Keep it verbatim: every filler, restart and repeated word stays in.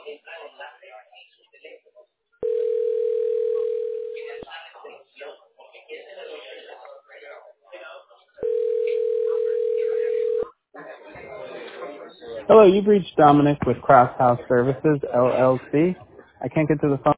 Hello, you've reached Dominic with Cross House Services, L L C. I can't get to the phone.